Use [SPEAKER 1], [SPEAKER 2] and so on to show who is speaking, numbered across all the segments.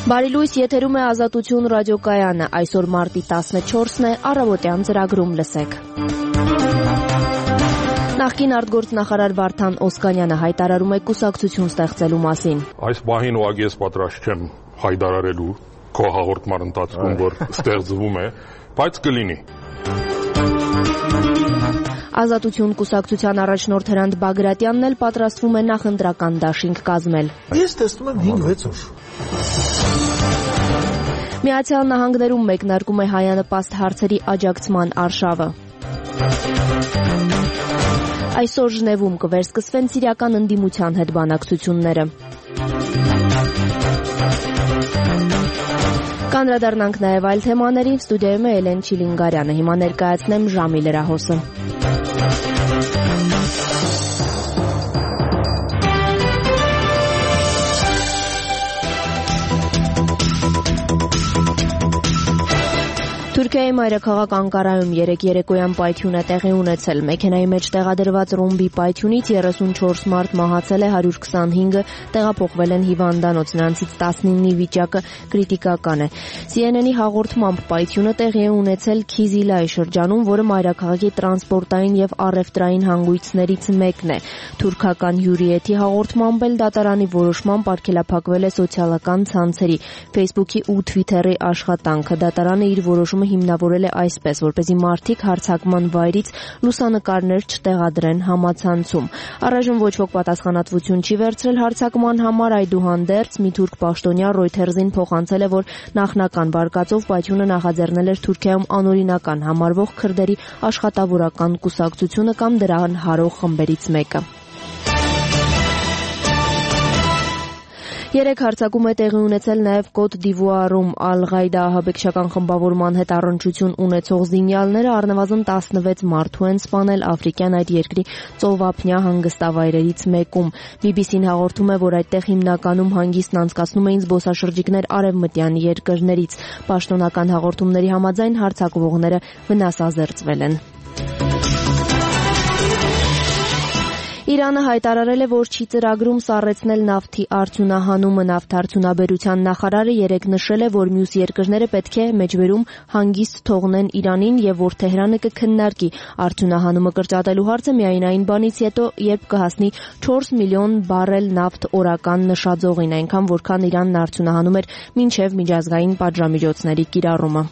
[SPEAKER 1] Բարի լույս, եթերում է Ազատություն ռադիոկայանը, այսօր մարտի 14-ն է, առավոտյան ծրագրում լսեք։ Նախկին արտգործնախարար Վարդան Օսկանյանը հայտարարում է կուսակցություն ստեղծելու մասին։
[SPEAKER 2] Այս բահին ուղղակի ես պատրաստ չեմ հայտարարելու քո հաղորդման ընթացքում, որ ստեղծվում է, բայց կլինի։
[SPEAKER 1] Ազատություն կուսակցության առաջնորդ Հրանտ Բագրատյանն էլ պատրաստվում է նախընտրական դաշինք կազմել։
[SPEAKER 3] Ես տեսնում եմ 5-6 օր։
[SPEAKER 1] Միացյալ Նահանգներում մեկնարկում է հայանպաստ հարցերի աջակցման արշավը։ Այսօր Ժնևում կվերսկսվեն սիրիական ընդդիմության հետ բանակցությունները։ Կանդրադառնանք նաև այլ թեմաների, ստուդիայում է Էլեն Չիլինգարյանը, հիմա ներկայացնեմ ժամի լրահոսը։ Թուրքիայի մայրաքաղաք Անկարայում երեկ երեկոյան պայթյուն է տեղի ունեցել։ Մեքենայի մեջ տեղադրված ռումբի պայթյունից 34 մարդ մահացել է, 125-ը տեղափոխվել են հիվանդանոց, նրանցից 19-ի վիճակը կրիտիկական է։ CNN-ի հաղորդմամբ պայթյունը տեղի է ունեցել Քիզիլայի շրջանում, որը մայրաքաղաքի տրանսպորտային եւ առևտրային հանգույցներից մեկն է։ Թուրքական հյուրիեթի հաղորդմամբ էլ դատարանի որոշմամբ արգելափակվել է սոցիալական ցանցերի, Facebook-ի ու Twitter-ի աշխատանքը։ Դատարանը իր որոշումը հիմնավորել է այսպես, որպեսզի մարդիկ հարձակման վայրից լուսանկարներ չտեղադրեն համացանցում։ Առայժմ ոչ ոք պատասխանատվություն չի վերցրել հարձակման համար, այդուհանդերձ մի թուրք պաշտոնյա Reuters-ին փոխանցել է, որ նախնական վարկածով պայթյունը նախաձեռնել էր Թուրքիայում անօրինական համարվող քրդերի աշխատավորական կուսակցությունը կամ դրան հարող խմբերից մեկը։ Երեք հարձակում է տեղի ունեցել նաև Կոտ դ'Իվուարում Ալ-Ղաիդա ահաբեկչական խմբավորման հետ առնչություն ունեցող զինյալները առնվազն 16 մարդու են սպանել աֆրիկյան այդ երկրի ծովափնյա հանգստավայրերից մեկում։ BBC-ն հաղորդում է, որ այդտեղ հիմնականում հանգիստն անցկացնում էին զբոսաշրջիկներ արևմտյան երկրներից։ Պաշտոնական հաղորդումների համաձայն հարձակվողները վնասազերծվել են։ Իրանը հայտարարել է, որ չի ծրագրում սառեցնել նավթի արդյունահանումը։ Նավթարդյունաբերության նախարարը երեկ նշել է, որ մյուս երկրները պետք է մեջբերում հանգիստ թողնեն Իրանին եւ որ Թեհրանը կքննարկի արդյունահանումը կրճատելու հարցը միայն այն բանից հետո, երբ կհասնի 4 միլիոն բարել նավթ օրական նշաձողին, այնքան որքան Իրանն արդյունահանում էր մինչեւ միջազգային պատժամիջոցների կիրառումը։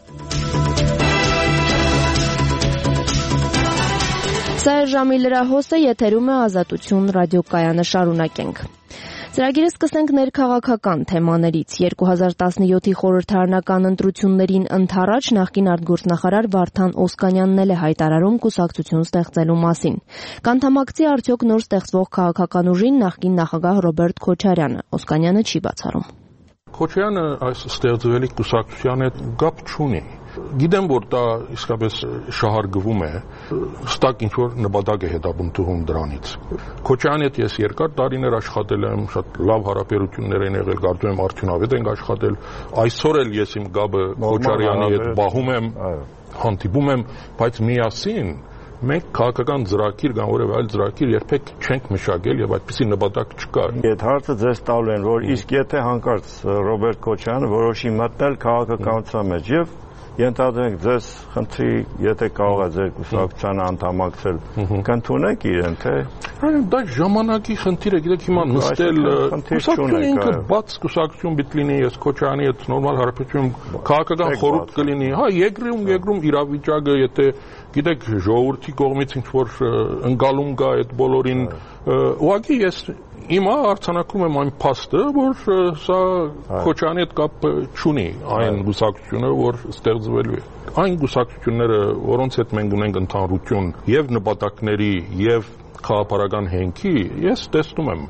[SPEAKER 1] Սա է ժամի լրահոսը, եթերում է Ազատություն ռադիոկայանը, շարունակենք։ Ծրագիրը սկսենք ներքաղաքական թեմաներից։ 2017-ի խորհրդարանական ընտրություններին ընդառաջ նախկին արտգործնախարար Վարդան Օսկանյանն էլ է հայտարարում կուսակցություն ստեղծելու մասին։ Կանդամակցի արդյոք նոր ստեղծվող քաղաքական ուժին նախկին նախագահ Ռոբերտ Քոչարյանը։ Օսկանյանը չի բացառում։
[SPEAKER 2] Քոչարյանը այս ստեղծվելի կուսակցության հետ կապ չունի։ Գիտեմ, որ դա իսկապես շահարկվում է, հստակ ինչ-որ նպատակ է հետապնդում դրանից։ Քոչարյանի հետ ես երկար տարիներ աշխատել եմ, շատ լավ հարաբերություններ են եղել, կարծում եմ արդյունավետ ենք աշխատել։ Այսօր էլ ես իմ գաբը Քոչարյանի հետ բահում եմ, հանդիպում եմ, բայց միասին մենք քաղաքական ծրագիր կամ որևէ այլ ծրագիր երբեք չենք մշակել եւ այդպիսի նպատակ չկա։
[SPEAKER 4] Այդ հարցը ձեզ տալու են, որ իսկ եթե հանկարծ Ռոբերտ Քոչարյանը որոշի մտնել քաղաքականության մեջ եւ ենթադրենք ձեզ խնդրի, եթե կարող է ձեր կուսակցությանը անդամակցել, կընդունեք իրեն, թե
[SPEAKER 2] դա ժամանակի խնդիր է, գիտեք հիմա նստել կուսակցությունը ինքը բաց կուսակցություն պիտի լինի, ես Քոչարյանի հետ նորմալ հարաբերություն քաղաքական խորհուրդ կլինի, հա երկրում իրավիճակը, եթե գիտեք ժողովրդի կողմից ինչ որ ընկալում կա այդ բոլորին, ուղղակի ես Հիմա արձանագրում եմ այն փաստը, որ սա Քոչարյանի հետ կապ չունի այն գուսակցությունը, որ ստեղծվելու է։ Այն գուսակցությունները, որոնց հետ մենք ունենք ընդհանրություն եւ նպատակների եւ խաղապարական հենքի, ես տեսնում եմ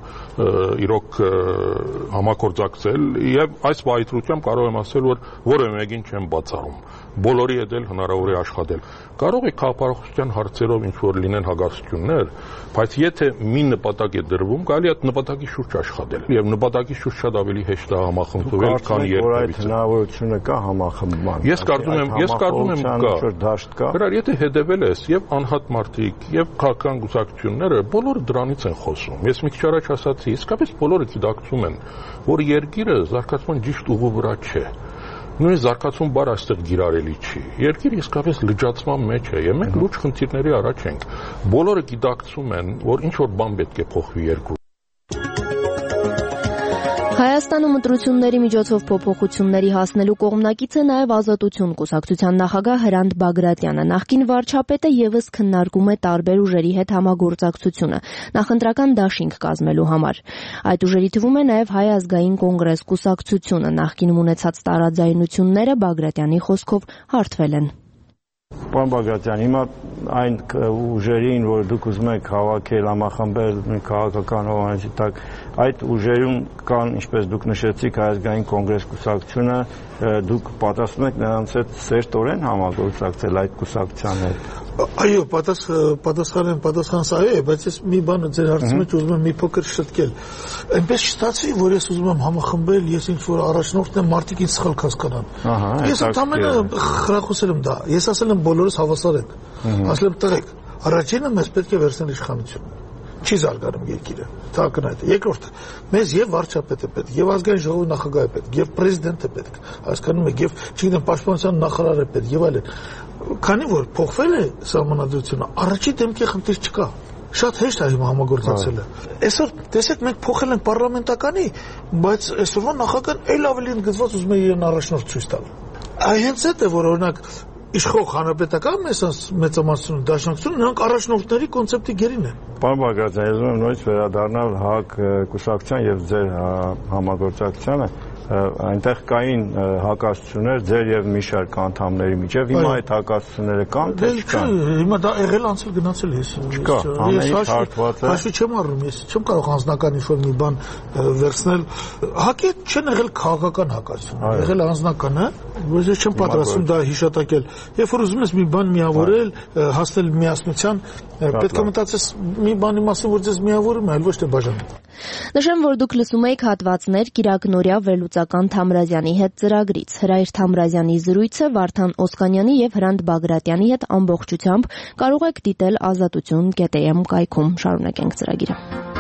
[SPEAKER 2] իրոք համագործակցել եւ այս վայրությամբ կարող եմ ասել, որ որևէ մեկին չեմ բացառում։ Բոլորի հետ էլ հնարավոր է աշխատել։ Կարող է քաղաքապարողության հարցերով ինչ-որ լինեն հագարցություններ, բայց եթե մի նպատակ է դրվում, կարելի է այդ նպատակի շուրջ աշխատել։ Եվ նպատակի շուրջ շատ ավելի հեշտ է համախմբվել, քան
[SPEAKER 4] երբևէ։ Հնարավորությունը կա համախմբման։
[SPEAKER 2] Ես կարծում եմ կա։ Դաշտ կա։ Եթե հետևել ես եւ անհատ մարդիկ, եւ քաղաքական գուսակցություններ գործիչները բոլորը դրանից են խոսում։ Ես մի քիչ առաջ ասացի, իսկապես բոլորը գիտակցում են, որ երկիրը զարգացման ճիշտ ուղու վրա չէ։ Նույն զարգացում բառը այստեղ գիրարելի չի։ Երկիրը իսկապես լճացման մեջ է, եւ մենք լուրջ խնդիրների առաջ ենք։ Բոլորը գիտակցում են, որ ինչ որ բան պետք է փոխվի երկրում։
[SPEAKER 1] Հայաստանում ընտրությունների միջոցով փոփոխությունների հասնելու կողմնակից է նաև Ազատություն կուսակցության նախագահ Հրանտ Բագրատյանը։ Նախկին վարչապետը եւս քննարկում է տարբեր ուժերի հետ համագործակցությունը նախընտրական դաշինք կազմելու համար։ Այդ ուժերի թվում է նաև Հայ ազգային կոնգրես կուսակցությունը։ Նախկինում ունեցած տարաձայնությունները Բագրատյանի խոսքով հարթվել են։
[SPEAKER 4] Պարոն Բագրատյան, հիմա այն ուժերին, որ դուք ուզում եք հավաքել, համախմբել քաղաքական հովանոցի տակ, այդ ուժերում կան, ինչպես դուք նշեցիք, Հայ ազգային կոնգրես կուսակցությունը, դուք պատրաստվում եք նրանց հետ սերտորեն համագործակցել այդ կուսակցության հետ։
[SPEAKER 3] Այո, պատասխանս այո է, բայց ես մի բան ձեր հարցի մեջ ուզում եմ մի փոքր շտկել։ Այնպես չստացվի, որ ես ուզում եմ համախմբել, ես ինչ-որ առաջնորդն եմ, մարդիկ ինձ սխալ կհասկանան։ Ես ընդհանրապես խրախուսել եմ դա։ Ես ասել եմ բոլորս հավասար ենք։ Ասել եմ տղեկ, առաջինը մեզ պետք է վերցնել իշխանություն։ Չի զարգանում երկիրը, դա ակնհայտ է։ Երկրորդը, մեզ եւ վարչապետ է պետք, եւ ազգային ժողովի նախագահ է պետք, եւ պրեզիդենտ է պետք, հասկանում եք, եւ չգիտեմ, պաշտպանության նախարար է պետք, եւ այլն։ Քանի որ փոխվել է սահմանադրությունը, առաջի դեմքի խնդիր չկա։ Շատ հեշտ է հիմա համագործակցելը։ Այսօր տեսեք, մենք փոխել ենք պարլամենտականի, բայց այսօրվա նախագահան այլ ավելի ընդգծված ուզում է իրեն առաջնորդ ցույց տալ։ Հենց այդ է, որ օրինակ իշխող հանրապետական մեծամասնություն դաշնակցությունը նրանք առաջնորդների կոնցեպտի գերին են։
[SPEAKER 4] Պարոն Բագրատյան, ես ուզում եմ նորից վերադառնալ ՀԱԿ կուսակցության եւ ձեր համագործակցությանը։ Այնտեղ կային հակասություններ ձեր եւ մի շարք անդամների միջեւ, հիմա այդ հակասությունները կան թե չկան։
[SPEAKER 3] Հիմա դա եղել անցել գնացել ես։
[SPEAKER 4] Չկա, ամեն ինչ հարթված է։
[SPEAKER 3] Հաշվի չեմ առնում, ես չեմ կարող անձնական ինչ-որ մի բան վերցնել։ ՀԱԿ-ի չեն եղել քաղաքական հակասություններ, եղել անձնական, բայց ես չեմ պատրաստվում դա հիշատակել։ Երբ որ ուզում ես մի բան միավորել, հասնել միասնության, պետք է մտածես մի բանի մասին, որ ձեզ միավորում է, այլ ոչ թե բաժանում։
[SPEAKER 1] Նշեմ, որ դուք լսում եք հատվածներ Կիրակնորյա վերլուծական Թամրազյանի հետ ծրագրից։ Հրայր Թամրազյանի զրույցը Վարդան Օսկանյանի եւ Հրանտ Բագրատյանի հետ ամբողջությամբ կարող եք դիտել azatutun.am կայքում։ Շարունակենք ծրագիրը։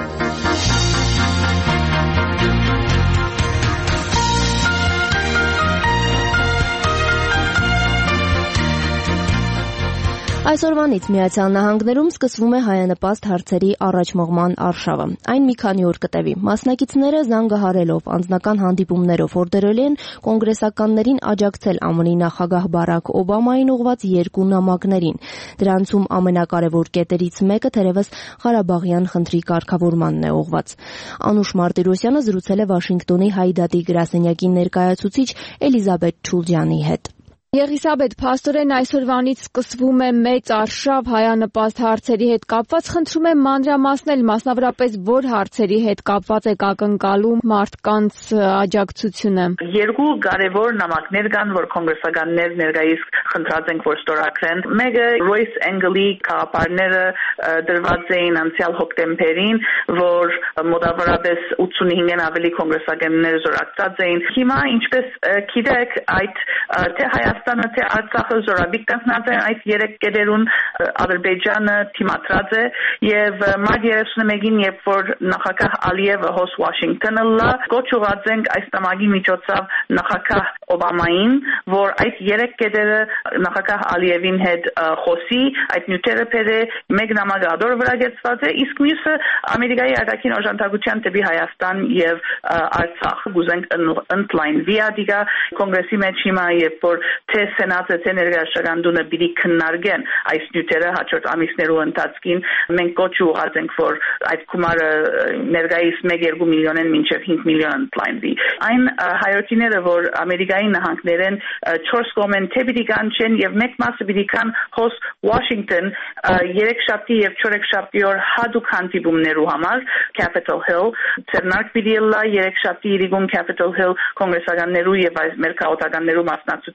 [SPEAKER 1] Այսօրվանից Միացյալ Նահանգներում սկսվում է հայանպաստ հարցերի առաջմղման արշավը։ Այն մի քանի օր կտևի։ Մասնակիցները զանգահարելով անձնական հանդիպումներով օրդերել են կոնգրեսականներին աջակցել ԱՄՆ-ի նախագահ Բարակ Օբամային ուղղված երկու նամակներին։ Դրանցում ամենակարևոր կետերից մեկը թերևս Ղարաբաղյան խնդրի կարգավորմանն է ուղղված։ Անուշ Մարտիրոսյանը զրուցել է Վաշինգտոնի Հայ դատի գրասենյակի ներկայացուցիչ Էլիզաբեթ Չուլջյանի հետ։
[SPEAKER 5] Եղիսաբեթ, փաստորեն այսօրվանից սկսվում է մեծ արշավ հայանպաստ հարցերի հետ կապված, խնդրում եմ մանրամասնել, մասնավորապես որ հարցերի հետ կապված եք ակնկալում մարդկանց աջակցությունը։
[SPEAKER 6] Երկու կարևոր նամակներ կան, որ կոնգրեսականներ ներկայիս խնդրած ենք, որ ստորագրեն։ Մեկը Royce Engel-ի քաղաքապարները դրված էին անցյալ հոկտեմբերին, որ մոտավորապես 85-ն ավելի կոնգրեսականներ զորակցած էին։ Հիմա ինչպես գիտեք, այդ թե Հայաստանը թե Արցախը զորաբիք կանգնած են այդ երեք կետերուն, Ադրբեջանը թիմադրած է եւ մարտ 31-ին, երբ որ նախագահ Ալիևը հոս Վաշինգտոնը լա, գոչ ուղղած ենք այս նամակի միջոցով նախագահ Օբամային, որ այդ երեք կետերը նախագահ Ալիևին հետ խոսի, այդ նյութերը փերե, մեկ նամակը ադոր վրա գեցված է, իսկ մյուսը Ամերիկայի արտաքին օժանդակության դեպի Հայաստան եւ Արցախ գուզենք ընդլայնվի ադիգա կոնգրեսի մեջ հիմա, երբ որ թե սենատը թե ներկայացուցչությունը պիտի քննարկեն այս նյութերը հաջորդ ամիսներու ընթացքին, մենք գոչ ուղղած ենք, որ այդ գումարը ներկայիս 1-2 միլիոնեն մինչև 5 միլիոն ընդլայնվի։ Այն հայրենիները, որ Ամերիկայի նահանգներեն 4 կողմեն թե պիտի կանչեն եւ մեկ մասը պիտի կան հոս Washington երեքշաբթի եւ չորեքշաբթի օր հատուկ հանդիպումներու համար Capitol Hill ցերնարկ պիտի լա երեքշաբթի իրիկուն Capitol Hill կոնգրեսականներու եւ այս մեր քաղաքականներու մասնակցությամբ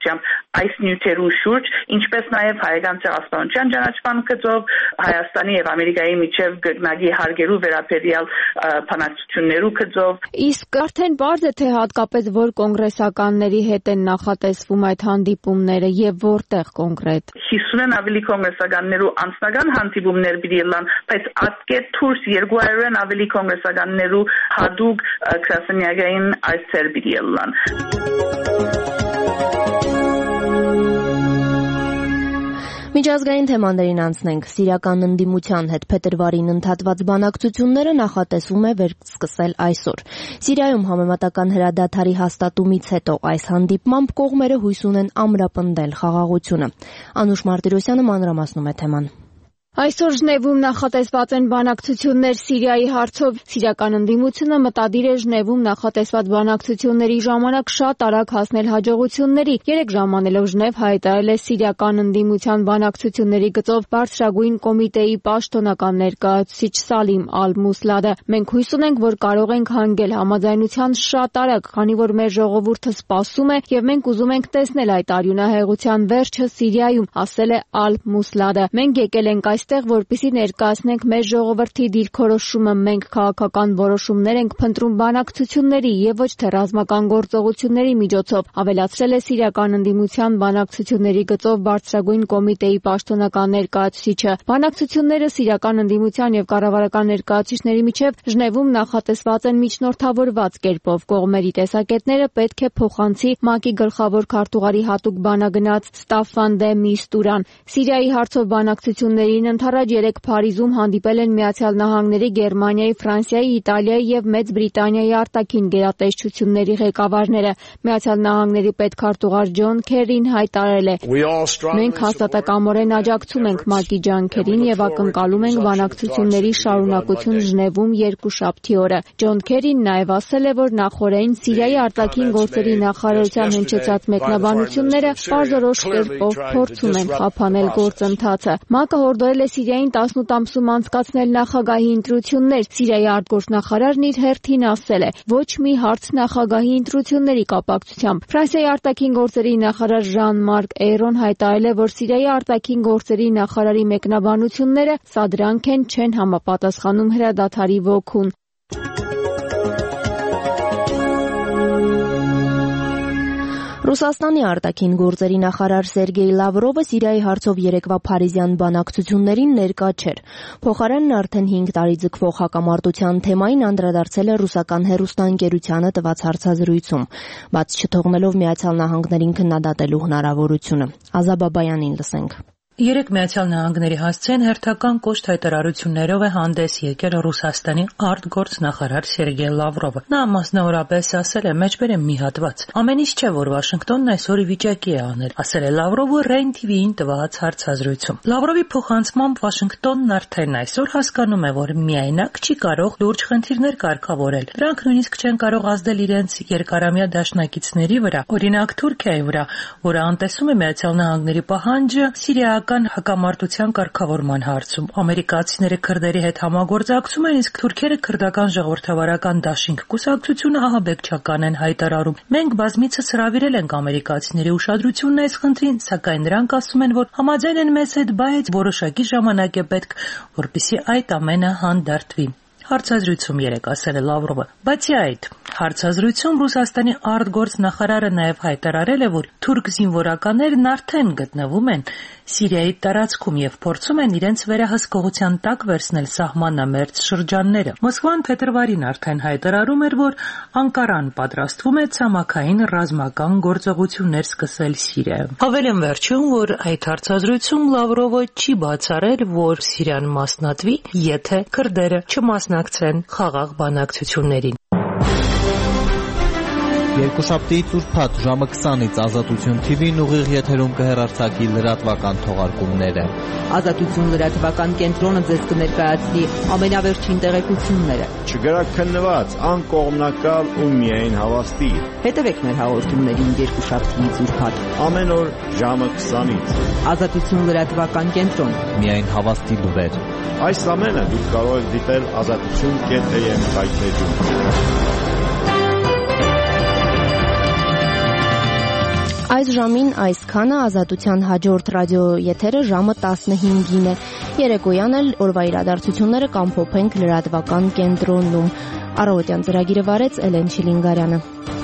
[SPEAKER 6] այս նյութերու շուրջ, ինչպես նաև հայկական ցեղասպանության ճանաչման գծով Հայաստանի եւ Ամերիկայի միջև գտնագի հարգերու վերաբերյալ բանակցություններու գծով։
[SPEAKER 5] Իսկ արդեն բարձ է թե հատկապես որ կոնգրեսականների հետ են նախատեսվում այդ հանդիպումները եւ որտեղ կոնկրետ։
[SPEAKER 6] 50-ն ավելի կոնգրեսականներու անձնական հանդիպումներ բիլան, բայց ատկետ թուրս 200-ն ավելի կոնգրեսականներու հadoop քրասենյակային այցեր բիլան։
[SPEAKER 1] Միջազգային թեմաներին անցնենք։ Սիրիական ընդդիմության հետ փետրվարին ընդհատված բանակցությունները նախատեսվում է վերսկսել այսօր։ Սիրիայում համեմատական հրադադարի հաստատումից հետո այս հանդիպմամբ կողմերը հույս ունեն ամրապնդել խաղաղությունը։ Անուշ Մարտիրոսյանը մանրամասնում է թեման։
[SPEAKER 5] Այսօր Ժնևում նախատեսված են բանակցություններ Սիրիայի հարցով։ Սիրիական ընդդիմությունը մտադիր է Ժնևում նախատեսված բանակցությունների ժամանակ շատ արագ հասնել հաջողությունների։ 3 ժամանելով Ժնև հայտարարել է Սիրիական ընդդիմության բանակցությունների գծով բարձրագույն կոմիտեի պաշտոնական ներկայացուցիչ Սալիմ Ալ-Մուսլադը։ Մենք հույս ունենք, որ կարող ենք հանգել համաձայնության շատ արագ, քանի որ մեր ժողովուրդը սպասում է եւ մենք ուզում ենք տեսնել այդ արյունահեղության վերջը Սիրիայում, ասել է Ալ-Մուսլադը։ Մենք եկել ենք այստեղ, որպեսզի ներկայացնենք մեր ժողովրդի դիրքորոշումը, մենք քաղաքական որոշումներ ենք փնտրում բանակցությունների եւ ոչ թե ռազմական գործողությունների միջոցով, ավելացրել է Սիրիական ընդդիմության բանակցությունների գծով բարձրագույն կոմիտեի պաշտոնական ներկայացուցիչը։ Բանակցությունները Սիրիական ընդդիմության եւ կառավարական ներկայացուցիչների միջև Ժնևում նախատեսված են միջնորդավորված կերպով։ Կողմերի տեսակետները պետք է փոխանցի ՄԱԿ-ի գլխավոր քարտուղարի հատուկ բանագնաց Ստաֆան դե Միստուրան։ Սիրիայի հարցով բանակցություններին ընդառաջ 3 Փարիզում հանդիպել են Միացյալ Նահանգների, Գերմանիայի, Ֆրանսիայի, Իտալիայի եւ Մեծ Բրիտանիայի արտաքին գերատեսչությունների ղեկավարները։ Միացյալ Նահանգների պետքարտուղար Ջոն Քերին հայտարարել է. Մենք հաստատակամորեն աջակցում ենք ՄԱԿ-ի ջանքերին եւ ակնկալում ենք բանակցությունների շարունակություն Ժնևում երկուշաբթի օրը։ Ջոն Քերին նաեւ ասել է, որ նախորդին Սիրիայի արտաքին գործերի նախարարության հնչեցած մեկնաբանությունները բարձրորոշ կերպով փորձում են խափանել գործընթացը։ ՄԱԿ-ը հորդորել է Սիրիային 18 ամսում անցկացնել նախագահի ընտրություններ։ Սիրիայի արտգործնախարարն իր հերթին ասել է. ոչ մի հարց նախագահի ընտրությունների կապակցությամբ։ Ֆրանսիայի արտաքին գործերի նախարար Ժան-Մարկ Էյրոն հայտարարել է, որ Սիրիայի արտաքին գործերի նախարարի մեկնաբանությունները սադրանք են, չեն համապատասխանում հրադադարի ոգուն։
[SPEAKER 1] Ռուսաստանի արտաքին գործերի նախարար Սերգեյ Լավրովը Սիրիայի հարցով երեկվա փարիզյան բանակցություններին ներկա չէր։ Փոխարենն արդեն 5 տարի ձգվող հակամարտության թեմային անդրադարձել է ռուսական հեռուստաընկերությանը տված հարցազրույցում, բաց չթողնելով Միացյալ Նահանգներին քննադատելու հնարավորությունը։ Ազաբաբայանին լսենք։
[SPEAKER 7] Երեք Միացյալ Նահանգների հասցեն հերթական կոշտ հայտարարություններով է հանդես եկել Ռուսաստանի արտգործնախարար Սերգեյ Լավրովը։ Նա մասնավորապես ասել է մեջբերեմ մի հատված. ամեն ինչ չէ, որ Վաշինգտոնն այսօր ի վիճակի է անել, ասել է Լավրովը Rain TV-ին տված հարցազրույցում։ Լավրովի փոխանցմամբ Վաշինգտոնն արդեն այսօր հասկանում է, որ միայնակ չի կարող լուրջ խնդիրներ կարգավորել։ Դրանք նույնիսկ չեն կարող ազդել իրենց երկարամյա դաշնակիցների վրա, օրինակ Թուրքիայի վրա, որը անտեսում է Միացյալ Նահանգների պահանջը Սիրիական հակամարտության կարգավորման հարցում։ Ամերիկացիները քրդերի հետ համագործակցում են, իսկ թուրքերը քրդական ժողովրդավարական դաշինք կուսակցությունը ահաբեկչական են հայտարարում։ Մենք բազմիցս հրավիրել ենք ամերիկացիների ուշադրությունն այս խնդրին, սակայն նրանք ասում են, որ համաձայն են մեզ հետ, բայց որոշակի ժամանակ է պետք, որպեսզի այդ ամենը հանդարտվի։ Հարցազրույցում երեք ասել է Լավրովը։ Բացի այդ, հարցազրույցում Ռուսաստանի արտգործնախարարը նաև հայտարարել է, որ թուրք զինվորականներն արդեն գտնվում են Սիրիայի տարածքում եւ փորձում են իրենց վերահսկողության տակ վերցնել սահմանամերձ շրջանները։ Մոսկվան փետրվարին արդեն հայտարարում էր, որ Անկարան պատրաստվում է ցամաքային ռազմական գործողություններ սկսել Սիրիայում։ Հավելեմ վերջում, որ այդ հարցազրույցում Լավրովը չի բացառել, որ Սիրիան մասնատվի, եթե քրդերը չմասնակցեն խաղաղ բանակցություններին։
[SPEAKER 8] Երկուշաբթիից ուրբաթ ժամը 20-ից Ազատություն TV-ն ուղիղ եթերում կհեռարձակի լրատվական թողարկումները։
[SPEAKER 9] Ազատություն լրատվական կենտրոնը ձեզ կներկայացնի ամենավերջին տեղեկությունները։
[SPEAKER 4] Չգրաքննված, անկողմնակալ ու միայն հավաստի։
[SPEAKER 9] Հետևեք մեր հաղորդումներին երկուշաբթիից ուրբաթ
[SPEAKER 4] ամեն օր ժամը 20-ից։
[SPEAKER 9] Ազատություն լրատվական կենտրոն։
[SPEAKER 8] Միայն հավաստի լուրեր։
[SPEAKER 4] Այս ամենը դուք կարող եք դիտել azatutun.am սայթերում։
[SPEAKER 1] Այս ժամին այսքանը, Ազատության հաջորդ ռադիոեթերը ժամը 15-ին է։ Երեկոյան էլ օրվա իրադարձությունները կամփոփենք լրատվական կենտրոնում։ Առավոտյան ծրագիրը վարեց Էլեն Շիլինգարյանը։